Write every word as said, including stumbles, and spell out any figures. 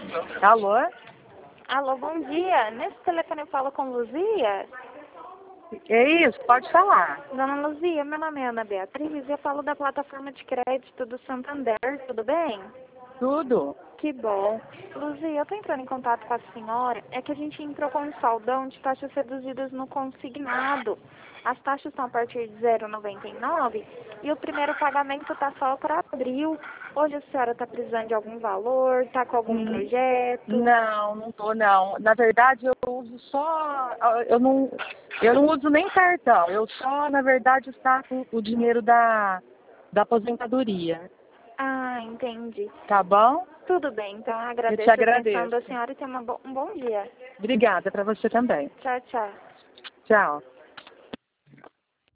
Alô? Alô, bom dia. Nesse telefone eu falo com Luzia? É isso, pode falar. Dona Luzia, meu nome é Ana Beatriz e eu falo da plataforma de crédito do Santander, tudo bem? Tudo. Que bom. Luzia, eu estou entrando em contato com a senhora, é que a gente entrou com um saldão de taxas reduzidas no consignado. As taxas estão a partir de zero vírgula noventa e nove e o primeiro pagamento está só para abril. Hoje a senhora está precisando de algum valor, está com algum Hum, projeto? Não, não tô não. Na verdade eu uso só, eu não, eu não uso nem cartão, eu só, na verdade, saco o dinheiro da, da aposentadoria. Ah, entendi. Tá bom? Tudo bem, então eu Eu te agradeço a atenção agradeço. da senhora e tenha uma bo- um bom dia. Obrigada para você também. Tchau, tchau. Tchau.